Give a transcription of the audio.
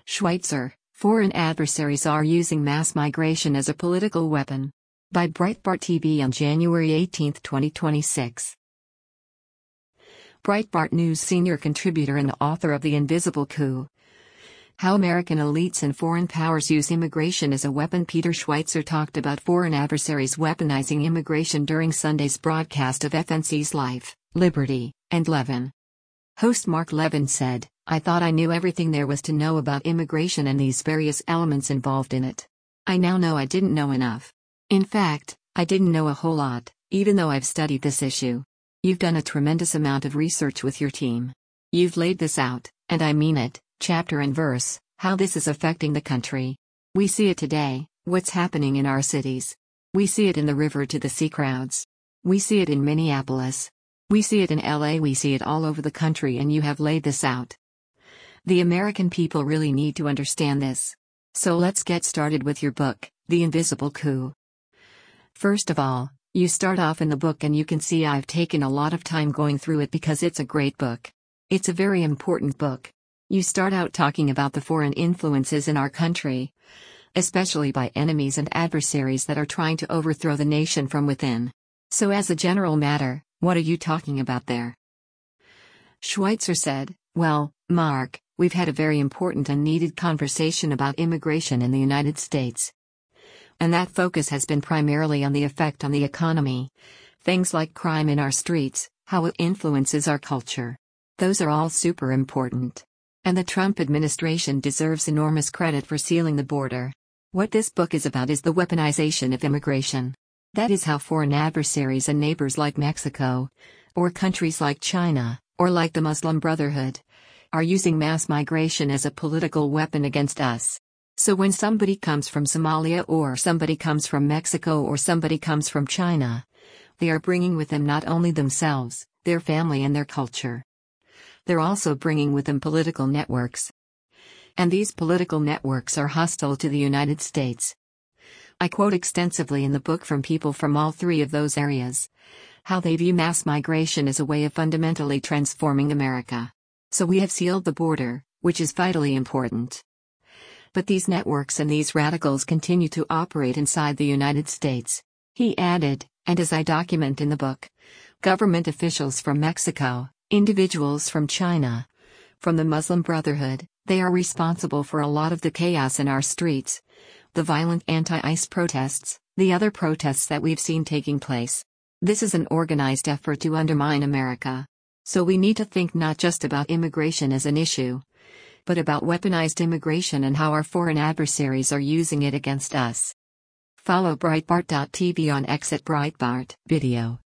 Schweitzer, foreign adversaries are using mass migration as a political weapon. By Breitbart TV on January 18, 2026. Breitbart News senior contributor and the author of The Invisible Coup. How American elites and foreign powers use immigration as a weapon. Peter Schweitzer talked about foreign adversaries weaponizing immigration during Sunday's broadcast of FNC's Life, Liberty, and Levin. Host Mark Levin said, "I thought I knew everything there was to know about immigration and these various elements involved in it. I now know I didn't know enough. In fact, I didn't know a whole lot, even though I've studied this issue. You've done a tremendous amount of research with your team. You've laid this out, and I mean it, chapter and verse, how this is affecting the country. We see it today, what's happening in our cities. We see it in the river to the sea crowds. We see it in Minneapolis. We see it in LA. We see it all over the country, and you have laid this out. The American people really need to understand this. So let's get started with your book, The Invisible Coup." First of all, you start off in the book and you can see I've taken a lot of time going through it because it's a great book. It's a very important book. You start out talking about the foreign influences in our country, especially by enemies and adversaries that are trying to overthrow the nation from within. So as a general matter, what are you talking about there? Schweitzer said, "Well, Mark, we've had a very important and needed conversation about immigration in the United States. And that focus has been primarily on the effect on the economy. Things like crime in our streets, how it influences our culture. Those are all super important. And the Trump administration deserves enormous credit for sealing the border. What this book is about is the weaponization of immigration. That is how foreign adversaries and neighbors like Mexico, or countries like China, or like the Muslim Brotherhood, are using mass migration as a political weapon against us. So when somebody comes from Somalia or somebody comes from Mexico or somebody comes from China, they are bringing with them not only themselves, their family and their culture. They're also bringing with them political networks. And these political networks are hostile to the United States. I quote extensively in the book from people from all three of those areas, how they view mass migration as a way of fundamentally transforming America. So we have sealed the border, which is vitally important. But these networks and these radicals continue to operate inside the United States." He added, and as I document in the book, government officials from Mexico, individuals from China, from the Muslim Brotherhood, they are responsible for a lot of the chaos in our streets, the violent anti-ICE protests, the other protests that we've seen taking place. This is an organized effort to undermine America. So we need to think not just about immigration as an issue, but about weaponized immigration and how our foreign adversaries are using it against us. Follow Breitbart.tv on X at Breitbart Video.